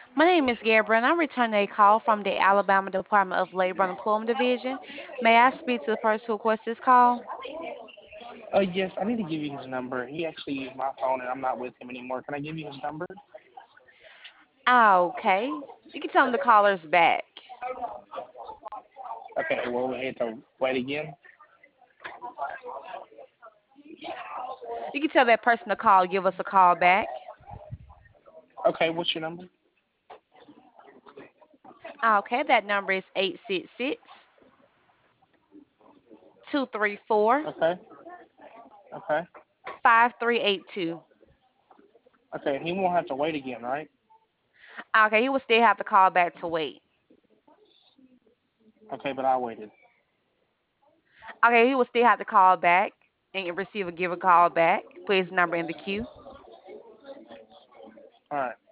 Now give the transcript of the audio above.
My name is Gabriel, and I'm returning a call from the Alabama Department of Labor and Employment Division. May I speak to the person who requested this call? Yes, I need to give you his number. He actually used my phone, and I'm not with him anymore. Can I give you his number? Okay. You can tell him the caller's back. Okay, well, we had to wait again. You can tell that person to call, give us a call back. Okay, what's your number? Okay, that number is 866 234 Okay, okay, 5382. okay. He won't have to wait again, right? Okay, he will still have to call back to wait. Okay, but I waited. Okay, he will still have to call back and receive a give a call back. Put his number in the queue. All right.